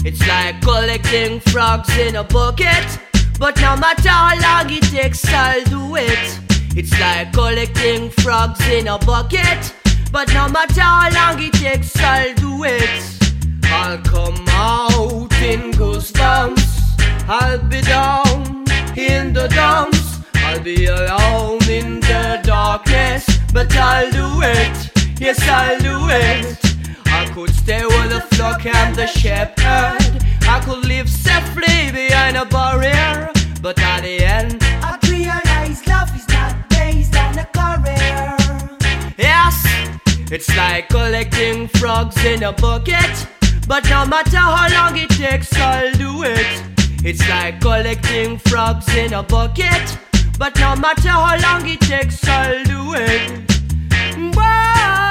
It's like collecting frogs in a bucket, but no matter how long it takes, I'll do it. It's like collecting frogs in a bucket, but no matter how long it takes, I'll do it. I'll come out in goosebumps, I'll be down in the dumps, I'll be alone in the darkness, but I'll do it, yes I'll do it. I could stay with the flock and the shepherd, I could live safely behind a barrier, but at the end I realize love is not based on a career. Yes, it's like collecting frogs in a bucket, but no matter how long it takes, I'll do it. It's like collecting frogs in a bucket, but no matter how long it takes, I'll do it. Whoa,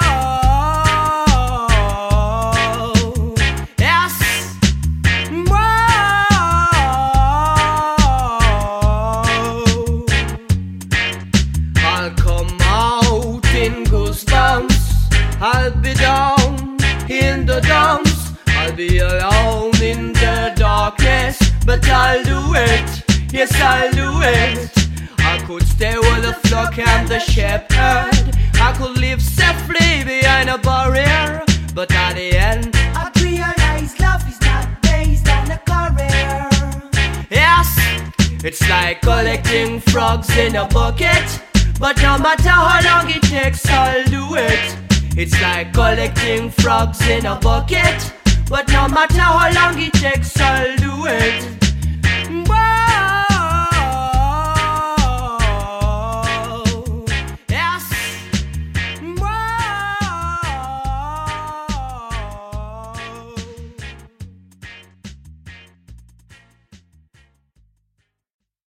yes, whoa. I'll come out in goosebumps, I'll be down in the dumps, I'll be alone in the darkness, but I'll do it, yes I'll do it. I could stay with the flock and the shepherd, I could live safely behind a barrier, but at the end I realize love is not based on a career. yes, it's like collecting frogs in a bucket, but no matter how long it takes, I'll do it. It's like collecting frogs in a bucket, but no matter how long it takes, I'll do it.